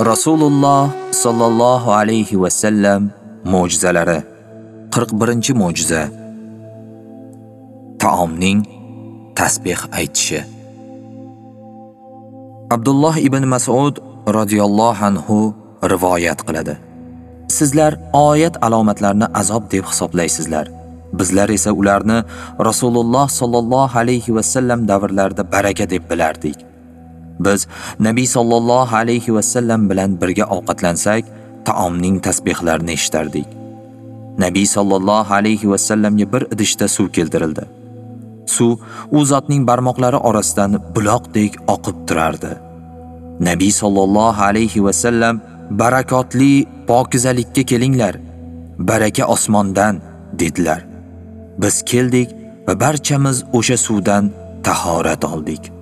Rasululloh sallallohu alayhi va sallam mo'jizalari. 41-mo'jiza. Taomning tasbih aytishi. Abdulloh ibn Mas'ud radhiyallohu anhu rivoyat qiladi. Sizlar oyat alomatlarini azob deb hisoblaysizlar. Bizlar esa ularni Rasululloh sallallohu alayhi va sallam davrlarida baraka deb bilardik. Biz Nabiy sallallohu alayhi va sallam bilan birga ovqatlansak, taomning tasbihlarini eshitardik. Nabiy sallallohu alayhi va sallamga bir idishda suv keltirildi. Suv u zotning barmoqlari orasidan buloqdek oqib turardi. Nabiy sallallohu alayhi va sallam barakotli pokizalikka kelinglar, baraka osmondan dedilar. Biz keldik va barchamiz o'sha suvdan tahorat oldik.